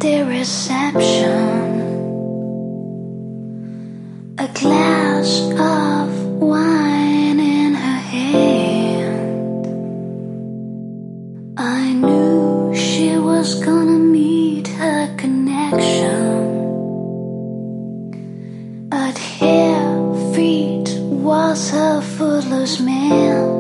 the reception, a glass of wine in her hand. I knew she was gonna meet her connection. At her feet was a footloose man.